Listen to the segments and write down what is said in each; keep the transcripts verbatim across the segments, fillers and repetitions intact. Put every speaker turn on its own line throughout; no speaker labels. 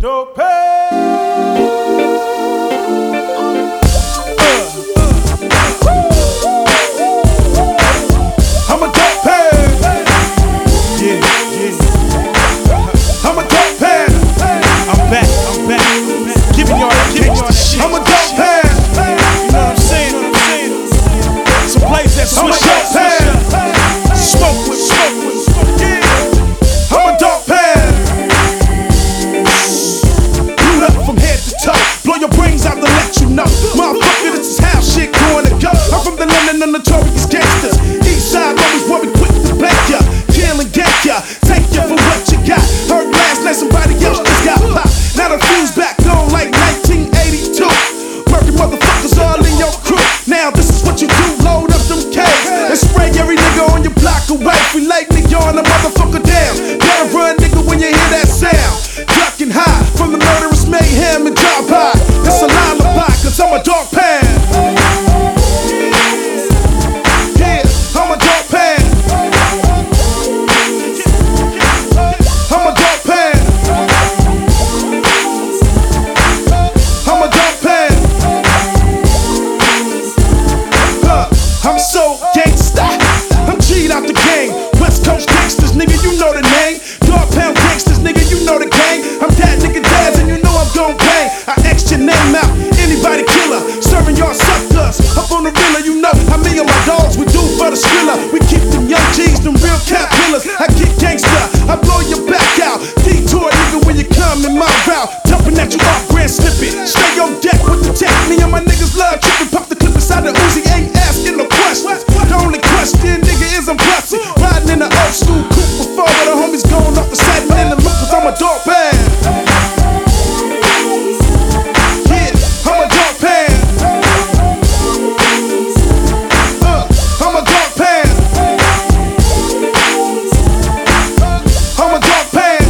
Dog Pound. I'm a dog pound. Yeah, yeah. I'm a dog pound. I'm back, I'm back. Giving y'all, giving y'all shit. I'm a dog pound. You know what I'm saying? Some place that switch up. Smoke with, smoke with. Yeah. I'm a dog pound. Boot up from head to toe. Blow your brains out to let you know. Motherfucker, this is how shit going to go. I'm from the London of notorious gangsters. East side always where we quick to bank ya. Kill and gank ya. Take ya for what you got. Heard last night somebody else just got popped. Now the fuse back on like nineteen eighty-two. Murky motherfuckers all in your crew. Now this is what you do. Load up them K's and spray every nigga on your block away. We late nigga on a motherfucker down. Better run nigga when you hear that sound. Ducking high from the murderous mayhem and drop by. It's a lullaby cause I'm a dog pound. Yeah, I'm a dog pound. I'm a dog pound. I'm a dog pound. Huh, I'm so gangsta. I'm G'd out the gang. West Coast gangsters, nigga, you know the name. Dog pound gangsters, nigga, you know the gang. I'm that nigga Daz and you know I'm gon' bang. I X your name out, anybody killer. Serving y'all suckers, up on the villa, you know how me and my dogs we do for the skrilla. We keep them young G's, them real cat killers. I get gangsta, I blow your back out. Detour nigga when you come in my route. Jumping at you off grand snippet. Stay on deck with the tech. Me and my niggas love tripping. Pop the clip inside the Uzi, ain't asking no questions. The only question, nigga, is I'm bustin'. Riding in the old school coupe before, but the homies going off the satin in the loop, cause I'm a dog pound. Yeah, I'm a dog pound. Uh, I'm a dog pound. I'm a dog pound.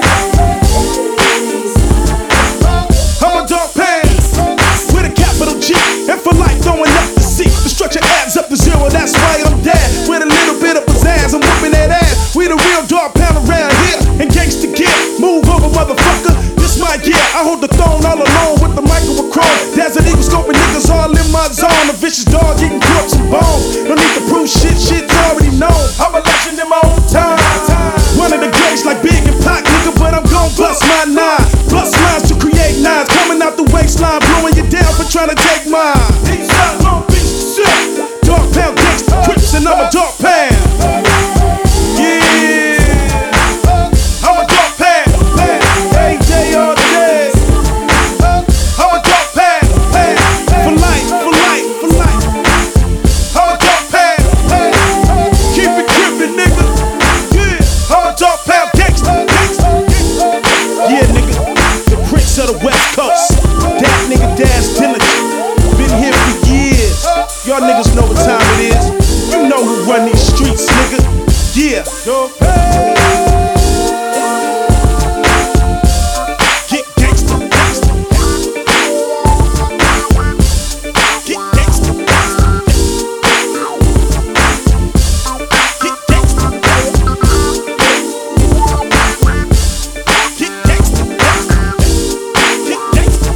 I'm a dog pound. With a capital G, and for life throwing up the C. The structure adds up to zero, that's why I'm dead. With a little bit of pizzazz, I'm whooping that ass. We the real dog pound around here, and gangsta gear. Move over, motherfucker. This my gear. I hold the throne all alone with the microchrome. Desert Eagle scoping niggas all in my zone. A vicious dog eating corpse and bones. No need to prove shit, shit's already known. I'm a legend in my own time. One of the greats like Big and Pac, nigga, but I'm gon' bust my nine. Bust lines to create nines. Coming out the waistline, blowing you down for trying to take mine. Eastside, Long Beach, shit. Dog pound gangsta Crips and I'm a dog pound. Yeah, I'm a dog pound. Every day, all day. I'm a dog pound. For life, for life, for life. I'm a dog pound. Keep it crippin', nigga. Yeah, I'm a dog pound gangsta, gangsta. Yeah, nigga, the Prince of the West Coast. That nigga Daz Diligent. Been here for years. Y'all niggas know what time it is. You know who run these streets, nigga. Yeah. Get gangsta, gangsta. Get gangsta, gangsta. Get gangsta, gangsta. Get gangsta, gangsta. Get gangsta,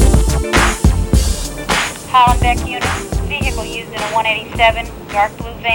Hollenbeck unit, vehicle used in a one eighty-seven, dark blue van.